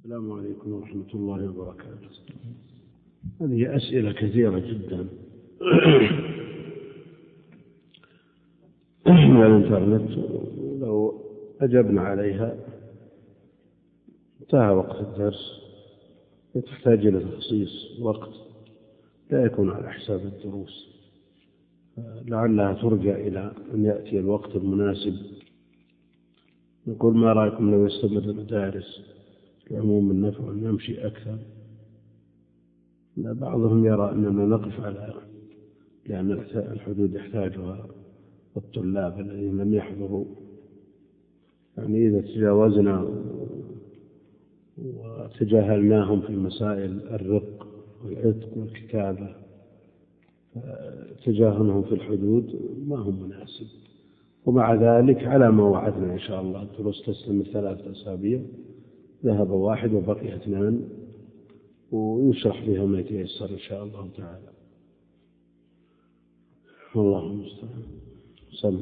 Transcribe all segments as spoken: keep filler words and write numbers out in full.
السلام عليكم ورحمة الله وبركاته. هذه أسئلة كثيرة جدا من الإنترنت، لو أجبنا عليها انتهى وقت الدرس، تحتاج إلى تخصيص وقت لا يكون على حساب الدروس، لعلها ترجع إلى أن يأتي الوقت المناسب. نقول ما رأيكم لو يستمر المدارس لعموم النفع أن نمشي أكثر؟ لا، بعضهم يرى أننا نقف على، لأن الحدود يحتاجها الطلاب الذين لم يحضروا، يعني إذا تجاوزنا وتجاهلناهم في مسائل الرق والعتق والكتابة، تجاهلهم في الحدود ما هو مناسب. ومع ذلك على ما وعدنا إن شاء الله، الدروس تستمر ثلاثة أسابيع، ذهب واحد وبقي اثنان، ويشرح فيها ما يتيسر إن شاء الله تعالى. والله المستعان. سلام.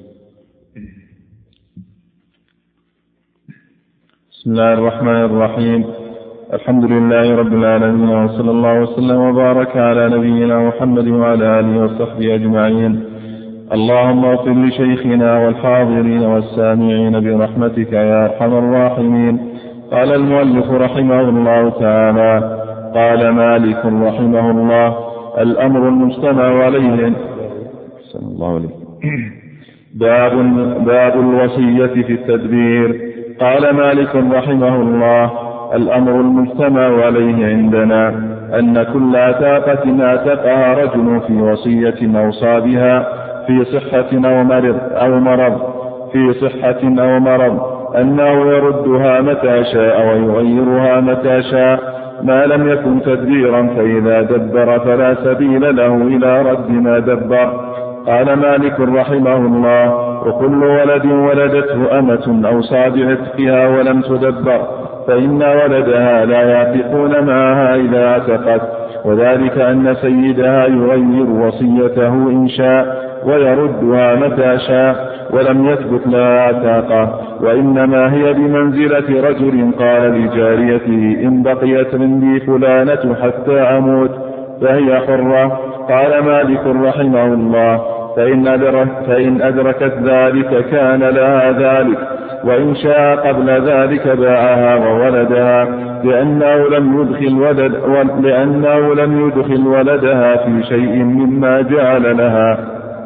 بسم الله الرحمن الرحيم. الحمد لله رب العالمين، وصلى الله وسلم وبارك على نبينا محمد وعلى آله وصحبه أجمعين. اللهم اغفر لشيخنا والحاضرين والسامعين برحمتك يا أرحم الراحمين. قال المؤلف رحمه الله تعالى: قال مالك رحمه الله: الأمر المجتمع عليه. صلى الله عليه باب, باب الوصية في التدبير. قال مالك رحمه الله: الأمر المجتمع عليه عندنا أن كل عتاقة اعتقها رجل في وصية أوصى بها في صحة أو مرض, أو مرض في صحة أو مرض أنه يردها متى شاء ويغيرها متى شاء، ما لم يكن تدبيرا، فإذا دبر فلا سبيل له إلى رد ما دبر. قال مالك رحمه الله: وكل ولد ولدته أمة أوصى بعتقها ولم تدبر، فإن ولدها لا يعتقون معها إذا عتقت، وذلك أن سيدها يغير وصيته إن شاء ويردها متى شاء، ولم يثبت لها عتاقة، وإنما هي بمنزلة رجل قال لجاريته: إن بقيت عندي فلانة حتى أموت فهي حرة. قال مالك رحمه الله: فإن, أدرك فإن أدركت ذلك كان لها ذلك، وإن شاء قبل ذلك باعها وولدها، لأنه لم يدخل, ولد لأنه لم يدخل ولدها في شيء مما جعل لها.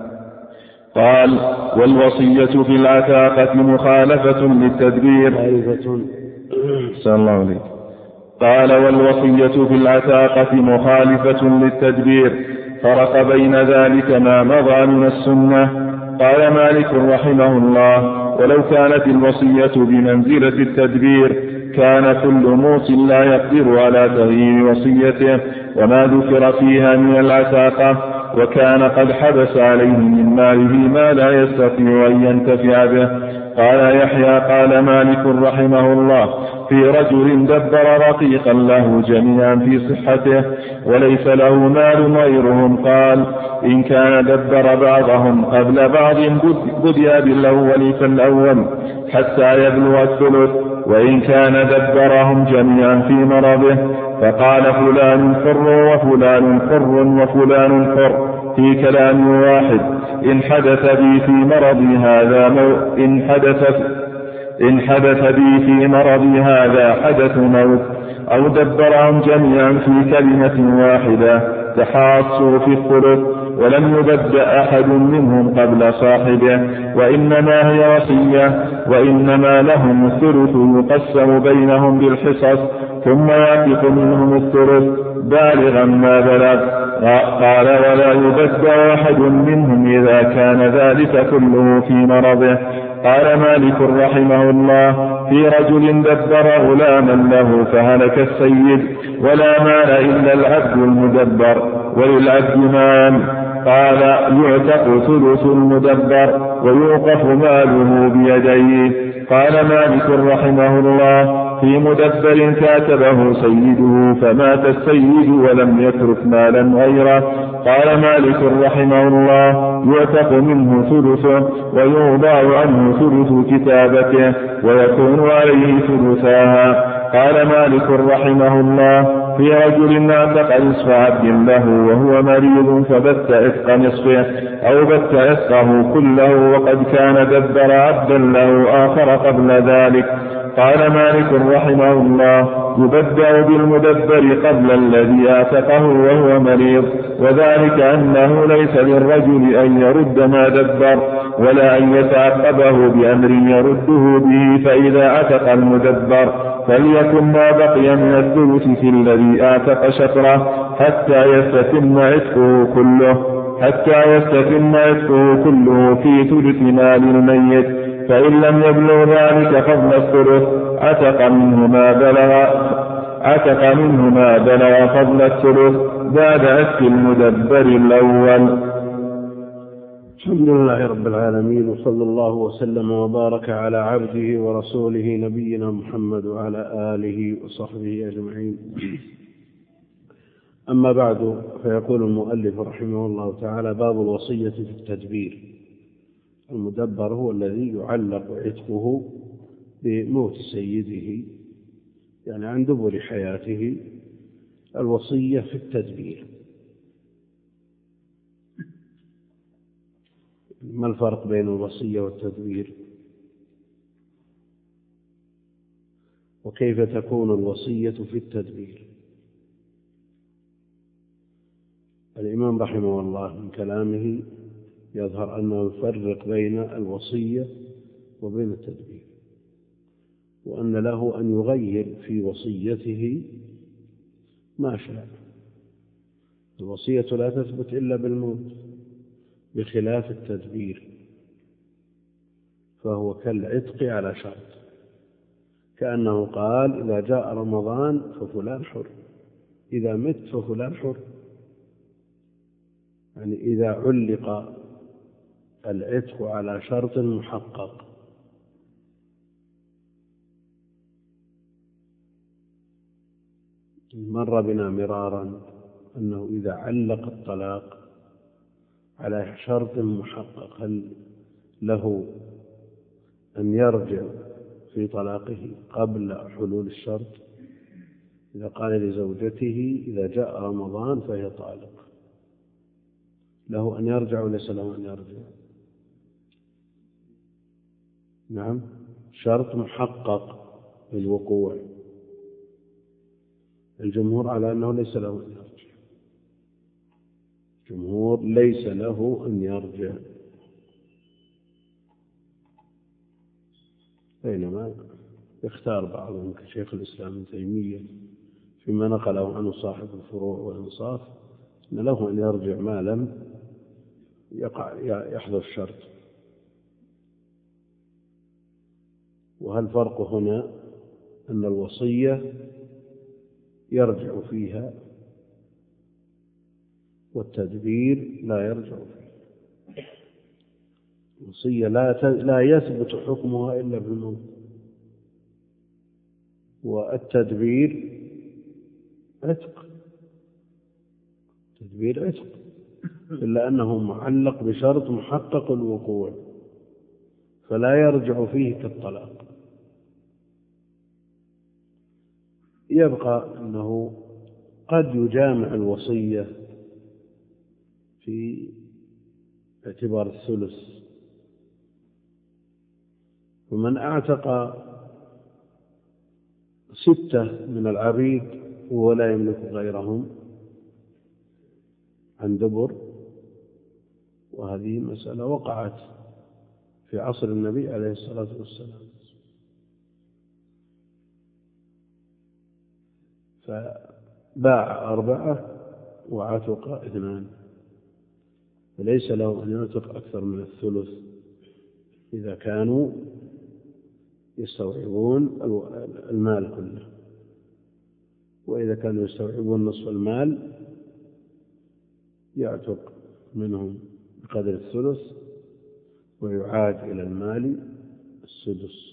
قال: والوصية في العتاقة مخالفة للتدبير. صلى الله عليه. قال: والوصية في العتاقة مخالفة للتدبير، فرق بين ذلك ما مضى من السنة. قال مالك رحمه الله: ولو كانت الوصية بمنزلة التدبير كان كل موص لا يقدر على تغيير وصيته وما ذكر فيها من العتاقة، وكان قد حبس عليه من ماله ما لا يستطيع أن ينتفع به. قال يحيى: قال مالك رحمه الله: في رجل دبر رقيقا له جميعا في صحته وليس له مال غيرهم. قال: إن كان دبر بعضهم قبل بعض بدأ بالأول فالأول حتى يبلغ الثلث، وإن كان دبرهم جميعا في مرضه فقال فلان حر وفلان حر وفلان حر في كلام واحد، إن حدث بي في مرضي هذا مو إن حدث إن حدث بي في مرضي هذا حدث موت، أو دبرهم جميعا في كلمة واحدة تحاصوا في الثلث ولم يبدأ أحد منهم قبل صاحبه، وإنما هي وصية، وإنما لهم الثلث يقسم بينهم بالحصص، ثم يعتق منهم الثلث بالغا ما بلغ. قال: ولا يبدأ أحد منهم إذا كان ذلك كله في مرضه. قال مالك رحمه الله: في رجل دبر غلاما له فهلك السيد ولا مال إلا العبد المدبر وللعبد مال. قال: يعتق ثلث المدبر ويوقف ماله بيديه. قال مالك رحمه الله: في مدبر كاتبه سيده فمات السيد ولم يترك مالا غيره. قال مالك رحمه الله: يعتق منه ثلثه ويوضع عنه ثلث كتابته ويكون عليه ثلثاها. قال مالك رحمه الله في رجل اعتق نصف عبد له وهو مريض فبت عتق نصفه أو بت عتقه كله وقد كان دبر عبدا له آخر قبل ذلك. قال مالك رحمه الله يبدأ بالمدبر قبل الذي اعتقه وهو مريض، وذلك أنه ليس للرجل أن يرد ما دبر ولا أن يتعقبه بأمر يرده به، فإذا اعتق المدبر فليكن ما بقي من الثلث في الذي اعتق شطره حتى يستتم عتقه كله حتى يستتم عتقه كله في ثلث مال الميت، فإن لم يبلغ ذلك فضل الثلث عتق منه ما بلغ عتق منه ما بلغ فضل الثلث بعد عتق المدبر الأول. الحمد لله رب العالمين، وصلى الله وسلم وبارك على عبده ورسوله نبينا محمد وعلى آله وصحبه أجمعين. أما بعد، فيقول المؤلف رحمه الله تعالى: باب الوصية في التدبير. المدبر هو الذي يعلق عتقه بموت سيده، يعني عن دبر حياته. الوصية في التدبير. ما الفرق بين الوصية والتدبير؟ وكيف تكون الوصية في التدبير؟ الإمام رحمه الله من كلامه يظهر أنه يفرق بين الوصية وبين التدبير، وأن له أن يغير في وصيته ما شاء. الوصية لا تثبت إلا بالموت، بخلاف التدبير فهو كالعتق على شرط، كأنه قال: إذا جاء رمضان ففلان حر، إذا مت ففلان حر. يعني إذا علق العتق على شرط محقق. مر بنا مرارا أنه إذا علق الطلاق على شرط محقق، هل له أن يرجع في طلاقه قبل حلول الشرط؟ إذا قال لزوجته: إذا جاء رمضان فهي طالق، له أن يرجع وليس له أن يرجع؟ نعم، شرط محقق بالوقوع. الجمهور على أنه ليس له أن يرجع. الجمهور ليس له أن يرجع، بينما يختار بعضهم كشيخ الإسلام ابن تيمية فيما نقله عنه صاحب الفروع والإنصاف أن له أن يرجع ما لم يقع يحدث شرط. وهل فرق هنا أن الوصية يرجع فيها والتدبير لا يرجع فيها؟ الوصية لا لا يثبت حكمها إلا بالموت، والتدبير عتق تدبير عتق إلا أنه معلق بشرط محقق الوقوع، فلا يرجع فيه كالطلاق. يبقى أنه قد يجامع الوصية في اعتبار الثلث، ومن اعتق ستة من العبيد وهو لا يملك غيرهم عن دبر، وهذه مسألة وقعت في عصر النبي عليه الصلاة والسلام، فباع أربعة وعتق اثنان، فليس له أن يعتق أكثر من الثلث إذا كانوا يستوعبون المال كله، وإذا كانوا يستوعبون نصف المال يعتق منهم بقدر الثلث ويعاد إلى المال السدس.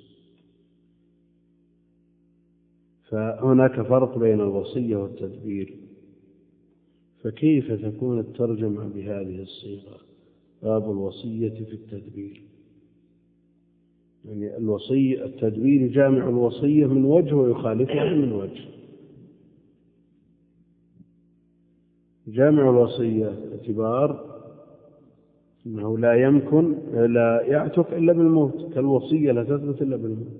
فهناك فرق بين الوصية والتدبير. فكيف تكون الترجمة بهذه الصيغة: باب الوصية في التدبير؟ يعني الوصية التدبير جامع الوصية من وجه ويخالفها من وجه. جامع الوصية اعتبار أنه لا يمكن لا يعتق إلا بالموت، كالوصية لا تثبت إلا بالموت.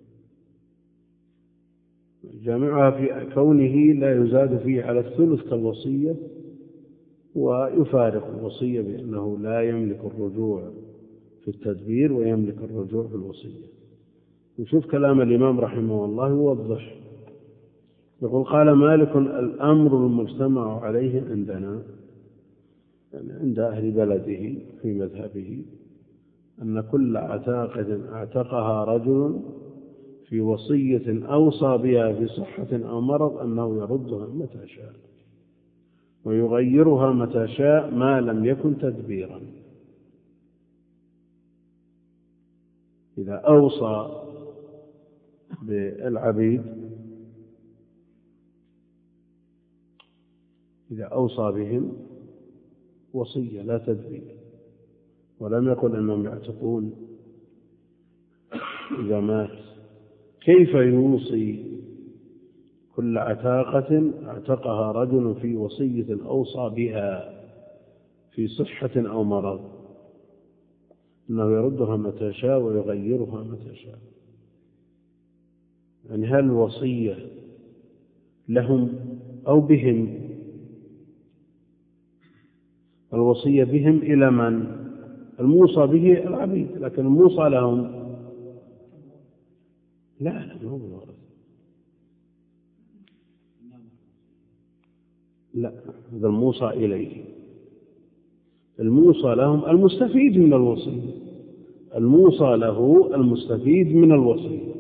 جامعها في كونه لا يزاد فيه على الثلث كالوصية، ويفارق الوصية بأنه لا يملك الرجوع في التدبير ويملك الرجوع في الوصية. نشوف كلام الإمام رحمه الله يوضح. يقول: قال مالك: الأمر المجتمع عليه عندنا، يعني عند أهل بلده في مذهبه، أن كل عتاقة اعتقها رجل في وصية أوصى بها في صحة أو مرض أنه يردها متى شاء ويغيرها متى شاء ما لم يكن تدبيرا. إذا أوصى بالعبيد إذا أوصى بهم وصية لا تدبير، ولم يقل أنهم يعتقون إذا مات، كيف يوصي كل عتاقة اعتقها رجل في وصية أوصى بها في صحة أو مرض أنه يردها متى شاء ويغيرها متى شاء؟ يعني هل الوصية لهم أو بهم؟ الوصية بهم إلى من؟ الموصى به العبيد، لكن الموصى لهم لا لا مو بالورثة، لا، هذا الموصى إليه. الموصى لهم المستفيد من الوصية، الموصى له المستفيد من الوصية.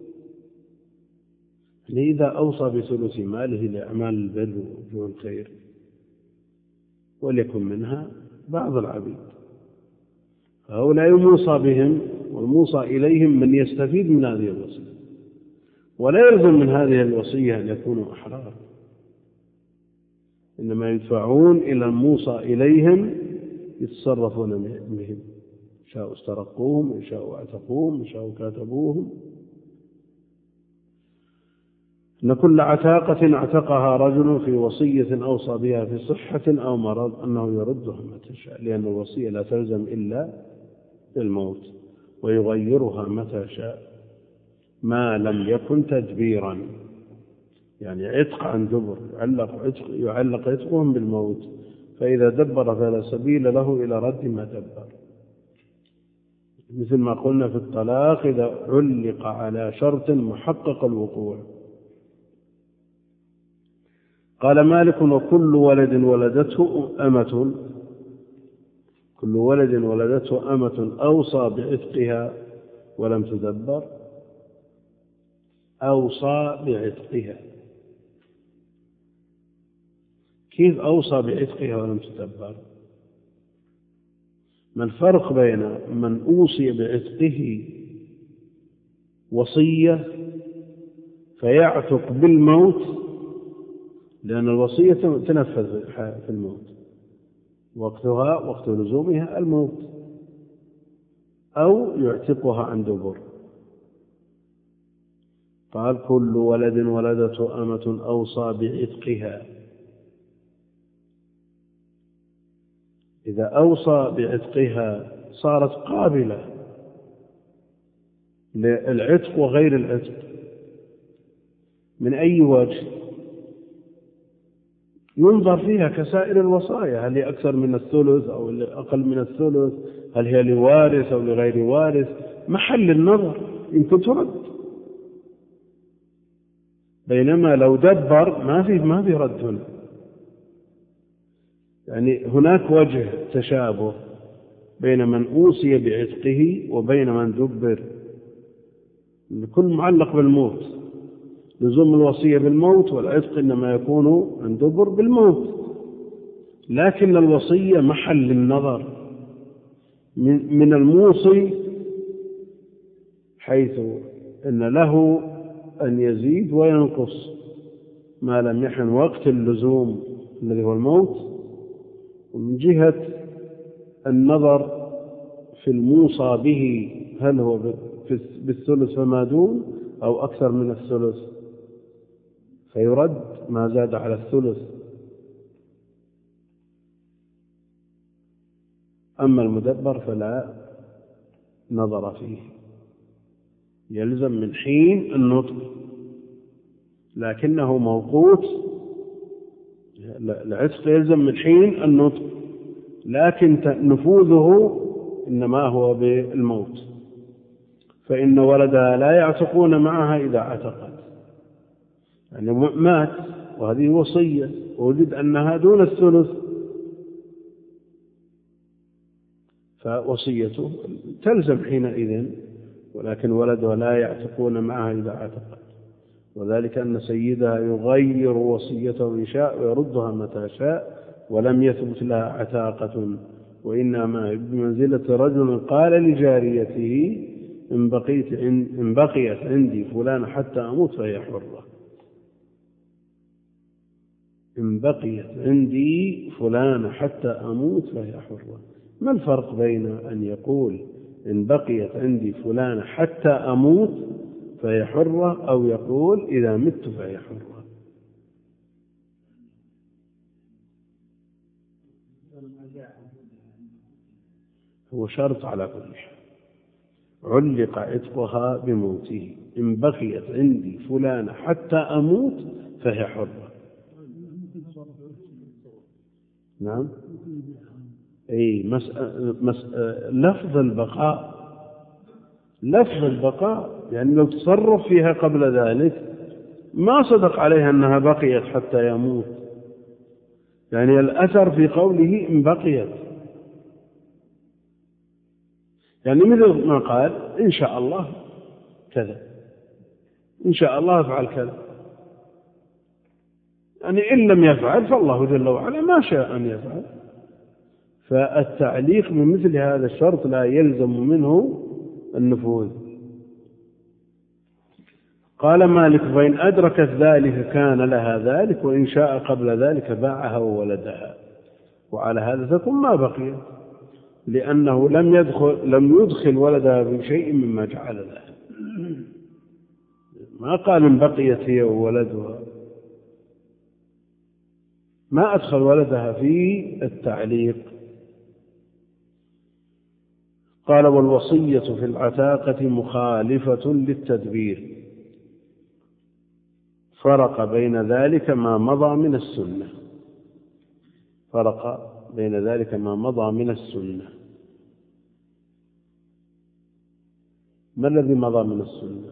يعني إذا أوصى بثلث ماله لأعمال البر ووجوه الخير وليكن منها بعض العبيد، فهؤلاء الموصى بهم والموصى إليهم من يستفيد من هذه الوصية، ولا يلزم من هذه الوصية أن يكونوا أحرار، إنما يدفعون إلى الموصى إليهم يتصرفون بهم، شاءوا استرقوهم، إن شاءوا اعتقوهم، إن شاءوا كاتبوهم. أن كل عتاقة اعتقها رجل في وصية أوصى بها في صحة أو مرض أنه يردها متى شاء، لأن الوصية لا تلزم إلا بالموت، ويغيرها متى شاء ما لم يكن تدبيرا، يعني عتق عن دبر، يعلق عتق يعلق عتقهم بالموت، فإذا دبر فلا سبيل له إلى رد ما دبر، مثل ما قلنا في الطلاق إذا علق على شرط محقق الوقوع. قال مالك: وكل ولد ولدته أمة كل ولد ولدته أمة أوصى بعتقها ولم تدبر. أوصى بعتقها، كيف أوصى بعتقها ولم تدبر؟ ما الفرق بين من أوصي بعتقه وصية فيعتق بالموت، لأن الوصية تنفذ في الموت، وقتها وقت لزومها الموت، أو يعتقها عن دبر. قال: كل ولد ولدته أمة أوصى بعتقها. إذا أوصى بعتقها صارت قابلة للعتق وغير العتق. من أي وجه؟ ينظر فيها كسائر الوصايا، هل هي أكثر من الثلث أو أقل من الثلث، هل هي لوارث أو لغير وارث، محل النظر يمكن ترد. بينما لو دبر ما في ما في رد هنا، يعني هناك وجه تشابه بين من أوصي بعتقه وبين من دبر، كل معلق بالموت، لزوم الوصية بالموت، والعتق إنما يكون عن دبر بالموت، لكن الوصية محل النظر من الموصي، حيث إن له أن يزيد وينقص ما لم يحن وقت اللزوم الذي هو الموت، ومن جهة النظر في الموصى به هل هو بالثلث فما دون أو أكثر من الثلث، فيرد ما زاد على الثلث. أما المدبر فلا نظر فيه، يلزم من حين النطق، لكنه موقوت. العتق يلزم من حين النطق، لكن نفوذه إنما هو بالموت، فإن ولدها لا يعتقون معها إذا عتقت، يعني مات وهذه وصية ووجد أنها دون الثلث، فوصيته تلزم حينئذ، ولكن ولدها لا يعتقون معها إذا عتقت، وذلك أن سيدها يغير وصيته إن شاء ويردها متى شاء، ولم يثبت لها عتاقة، وإنما بمنزلة رجل قال لجاريته إن بقيت, إن بقيت عندي فلان حتى أموت فهي حرة. إن بقيت عندي فلان حتى أموت فهي حرة. ما الفرق بين أن يقول إن بقيت عندي فلان حتى أموت فهي حرة، أو يقول إذا مت فهي حرة؟ هو شرط على كل حال، علق عتقها بموته. إن بقيت عندي فلان حتى أموت فهي حرة. نعم. أي مسألة مسألة لفظ البقاء، لفظ البقاء يعني لو تصرف فيها قبل ذلك ما صدق عليها أنها بقيت حتى يموت، يعني الأثر في قوله إن بقيت، يعني مثل ما قال إن شاء الله كذا، إن شاء الله أفعل كذا، يعني إن لم يفعل فالله جل وعلا ما شاء أن يفعل. فالتعليق من مثل هذا الشرط لا يلزم منه النفوذ. قال مالك فإن أدركت ذلك كان لها ذلك، وإن شاء قبل ذلك باعها وولدها، وعلى هذا تكون ما بقي، لأنه لم يدخل لم يدخل ولدها في شيء مما جعل لها، ما قال إن بقيت هي وولدها، ما أدخل ولدها في التعليق. قال والوصية في العتاقة مخالفة للتدبير، فرق بين ذلك ما مضى من السنة، فرق بين ذلك ما مضى من السنة. ما الذي مضى من السنة؟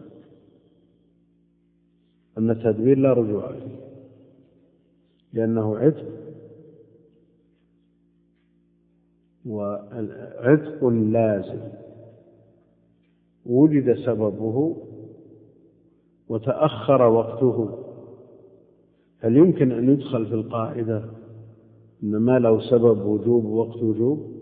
أن التدبير لا رجوع فيه، لأنه عتق، وعتق لازم وجد سببه وتأخر وقته. هل يمكن أن يدخل في القاعدة إن ما له سبب وجوب وقت وجوب؟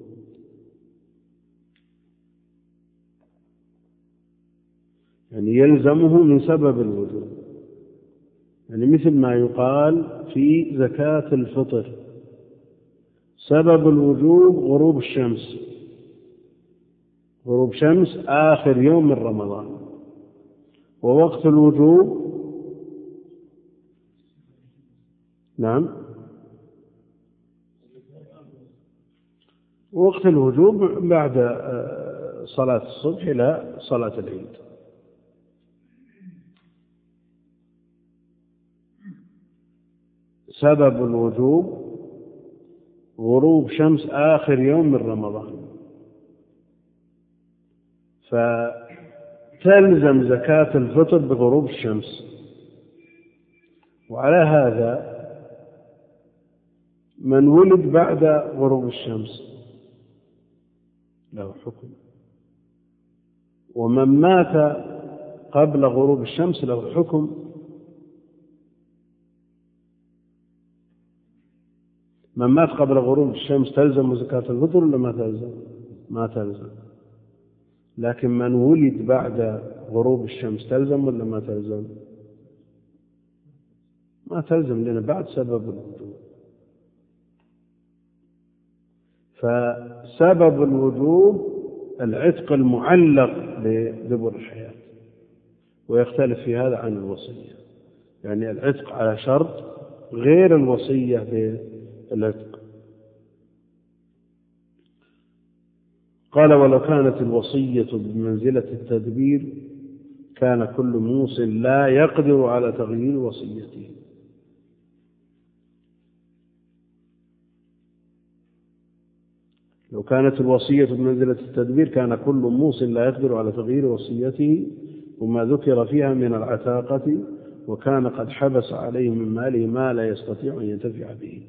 يعني يلزمه من سبب الوجوب، يعني مثل ما يقال في زكاة الفطر سبب الوجوب غروب الشمس، غروب شمس آخر يوم من رمضان، ووقت الوجوب نعم وقت الوجوب بعد صلاة الصبح إلى صلاة العيد. سبب الوجوب غروب شمس آخر يوم من رمضان، فتلزم زكاة الفطر بغروب الشمس. وعلى هذا من ولد بعد غروب الشمس له حكم، ومن مات قبل غروب الشمس له حكم. من مات قبل غروب الشمس تلزم زكاة الفطر ولا ما تلزم؟ ما تلزم. لكن من ولد بعد غروب الشمس تلزم ولا ما تلزم؟ ما تلزم، لأن بعد سبب الوجوب. فسبب الوجوب العتق المعلق بدبر الحياة، ويختلف في هذا عن الوصية، يعني العتق على شرط غير الوصية بالعتق. قال ولو كانت الوصية بمنزلة التدبير كان كل موص لا يقدر على تغيير وصيته. لو كانت الوصية بمنزلة التدبير كان كل موص لا يقدر على تغيير وصيته وما ذكر فيها من العتاقة، وكان قد حبس عليه من ماله ما لا يستطيع أن ينتفع به.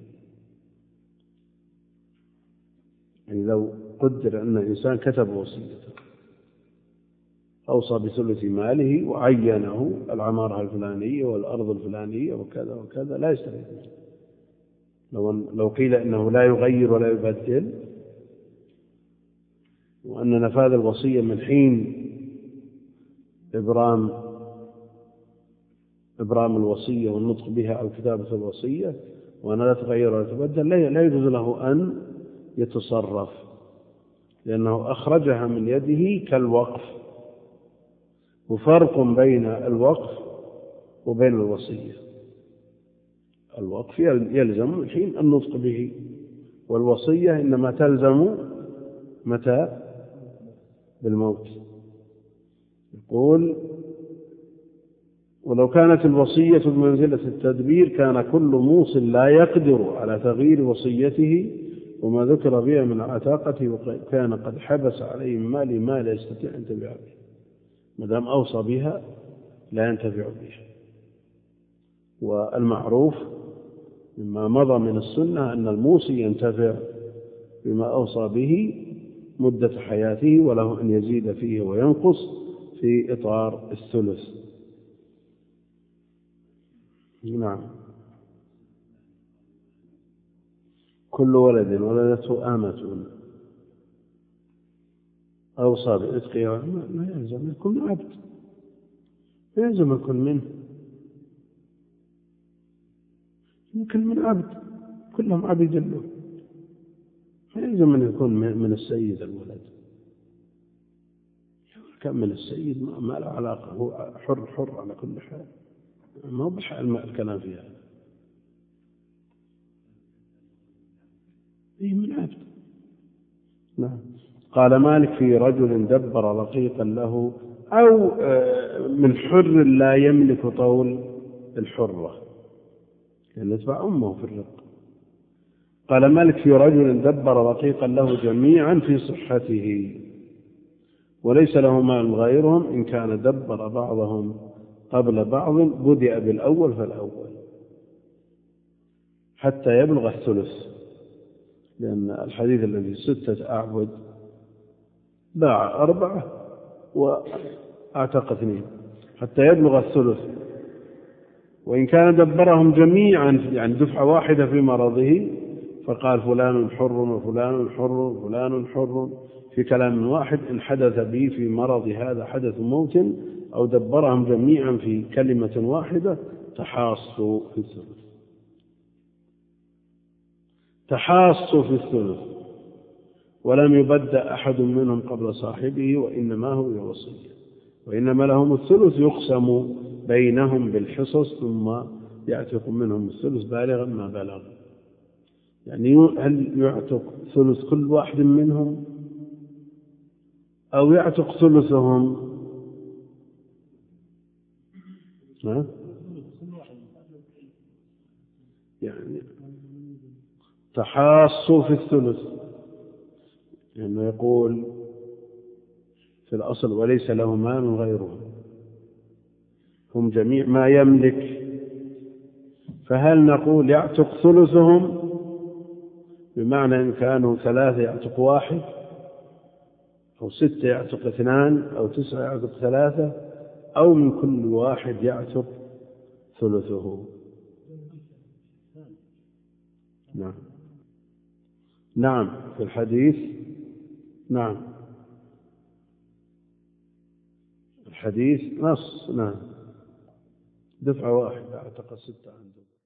يعني لو قدر أن الإنسان كتب وصيته أوصى بثلث ماله وعينه العمارة الفلانية والأرض الفلانية وكذا وكذا لا يستفيد منه. لو لو قيل إنه لا يغير ولا يبدل، وأن نفاذ الوصية من حين إبرام إبرام الوصية والنطق بها أو كتابة الوصية وأن لا تغير ولا تبدل، لا يجوز له أن يتصرف، لأنه أخرجها من يده كالوقف. وفرق بين الوقف وبين الوصية. الوقف يلزم من حين النطق به، والوصية إنما تلزم متى؟ بالموت. يقول ولو كانت الوصية بمنزلة التدبير كان كل موص لا يقدر على تغيير وصيته وما ذكر بها من عتاقته، وكان قد حبس عليه من ماله ما لا يستطيع أن ينتفع به. ما دام أوصى بها لا ينتفع بها. والمعروف مما مضى من السنة أن الموصي ينتفع بما أوصى به مدة حياته، وله أن يزيد فيه وينقص في إطار الثلث. نعم. كل ولد ولدته آمة أوصى بعتقها ما يلزم يكون عبد، ما يلزم يكون منه، يمكن من عبد، كلهم عبيد له، ما يلزم أن يكون من السيد الولد. كم من السيد ما له علاقة، هو حر حر على كل حال، ما هو بحال الكلام في هذا. إيه من عبد. نعم. قال مالك في رجل دبر رقيقا له أو من حر لا يملك طول الحرة، لأن يتبع أمه في الرق. قال مالك في رجل دبر رقيقا له جميعا في صحته وليس له مال غيرهم، إن كان دبر بعضهم قبل بعض بدأ بالأول فالأول حتى يبلغ الثلث، لأن الحديث الذي ستة أعبد باع أربعة وأعتق اثنين حتى يبلغ الثلث. وإن كان دبرهم جميعا يعني دفعة واحدة في مرضه فقال فلان حر وفلان حر وفلان حر في كلام واحد، إن حدث به في مرض هذا حدث موت أو دبرهم جميعا في كلمة واحدة تحاصوا في الثلث. تحاصوا في الثلث ولم يبدأ أحد منهم قبل صاحبه، وإنما هو الوصية، وإنما لهم الثلث يقسم بينهم بالحصص ثم يعتق منهم الثلث بالغا ما بلغ. يعني هل يعتق ثلث كل واحد منهم أو يعتق ثلثهم؟ ها؟ يعني تحاصوا في الثلث، لأنه يعني يقول في الأصل وليس له مال غيرهم، هم جميع ما يملك، فهل نقول يعتق ثلثهم بمعنى إن كانوا ثلاثة يعتق واحد أو ستة يعتق اثنان أو تسعة يعتق ثلاثة، أو من كل واحد يعتق ثلثه؟ نعم. نعم في الحديث، نعم الحديث نص، نعم دفعة واحدة اعتق ستة عنده.